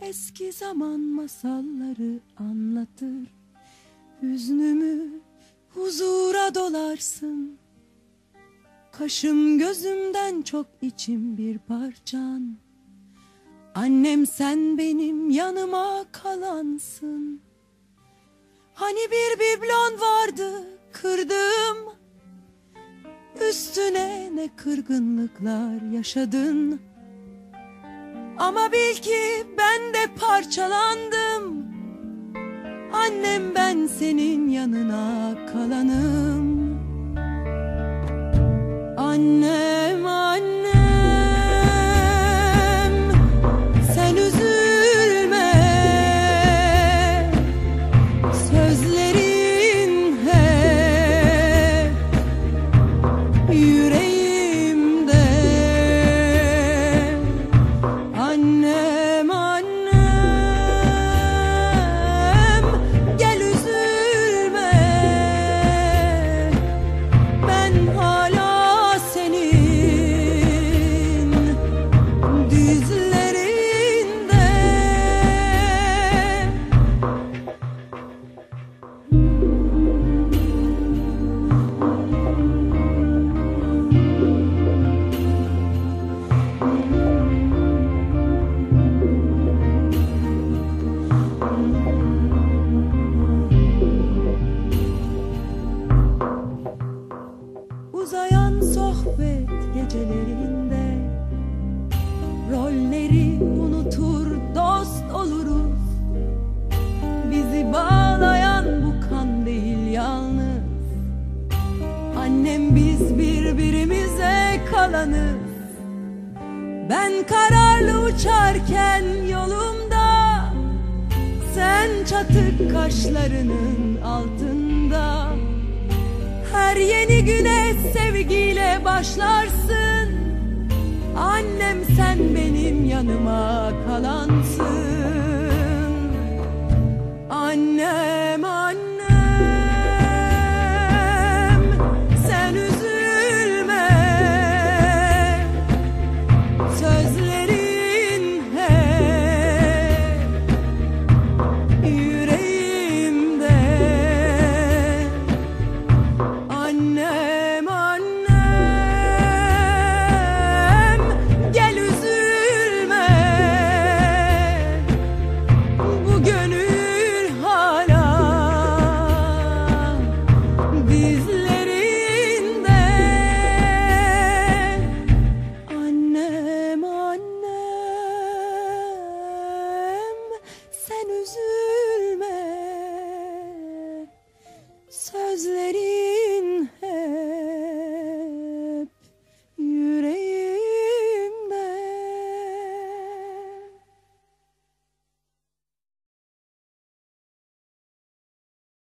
eski zaman masalları anlatır. Hüznümü huzura dolarsın. Kaşım gözümden çok içim bir parçan. Annem sen benim yanıma kalansın. Hani bir biblon vardı kırdım, üstüne ne kırgınlıklar yaşadın. Ama bil ki ben de parçalandım. Annem ben senin yanına kalanım. Annem, annem, sen üzülme. Sözlerin hep yüreğimde. Annem, annem, gel üzülme. Ben hala dizlerinde. Uzayan sohbet gecelerinde rolleri unutur dost oluruz. Bizi bağlayan bu kan değil yalnız. Annem biz birbirimize kalanız. Ben kararlı uçarken yolumda, sen çatık kaşlarının altında. Her yeni güne sevgiyle başlarsın. Annem sen benim yanıma kalansın. Annem, annem, sen üzülme. Sözlerin hep yüreğimde. Annem, annem, gel üzülme. Bu gönül hala dizlerinde. Annem, annem, sen üzülme. Sözleri